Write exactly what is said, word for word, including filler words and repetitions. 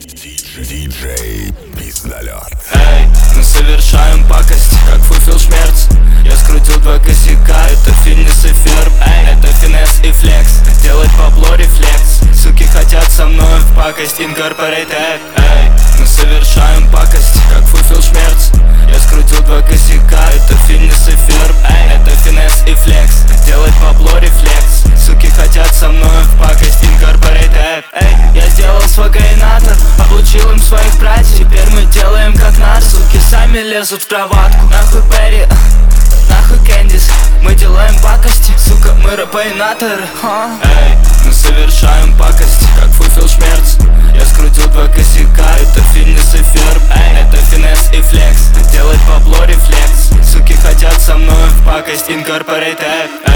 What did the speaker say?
Диджей Пиздолёт. Эй, мы совершаем пакость, как Фуфел Шмерц. Я скрутил два косяка, это финес и ферб. Эй, это финес и флекс, делать бабло рефлекс. Суки хотят со мной в пакость инкорпорейт. Эй, мы совершаем пакость, как Фуфел Шмерц. Я скрутил два косяка, это финес и ферб. Эй, это финес и флекс, делать бабло рефлекс. Суки хотят со мной в пакость инкорпорейт. Эй, я сделал свагайнатор, облучил им своих братьев. Теперь мы делаем как нас. Суки сами лезут в кроватку. Нахуй Перри, нахуй Кэндис. Мы делаем пакости, сука, мы рэпайнаторы. Эй, мы совершаем пакость, как Фуфел Шмерц. Я скрутил два косяка, это финес и ферб. Эй, это финес и флекс, делать бабло рефлекс. Суки хотят со мной в пакость инкорпорейт.